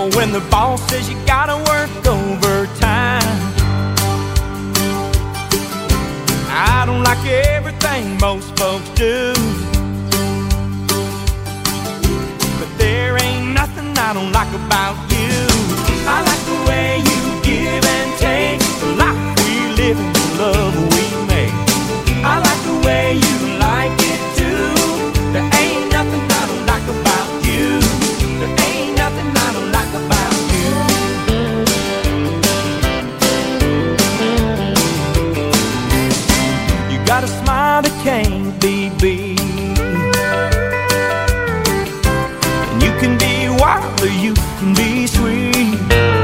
when the boss says you gotta work overtime. I don't like everything most folks do, but there ain't nothing I don't like about you. I like the way you give and take, the life we live and the love we make. I like the way you like it too. There ain't nothing I don't like about you. There ain't nothing I don't like about you. You got a smile that can't be beat, and you can be wild or you can be sweet.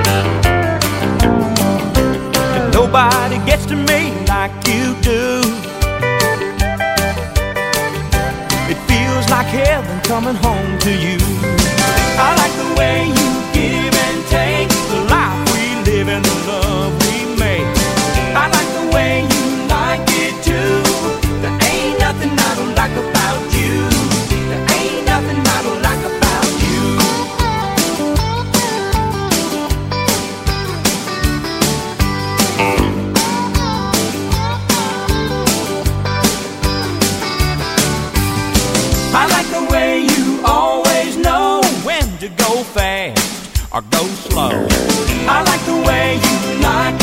And nobody gets to me like you do. It feels like heaven coming home to you. I like the way you give and take, the life we live and the love we make. I like the way you like it too. There ain't nothing I don't like about you. There ain't nothing I don't like about you. I like the way you always know when to go fast or go slow. I like the way you like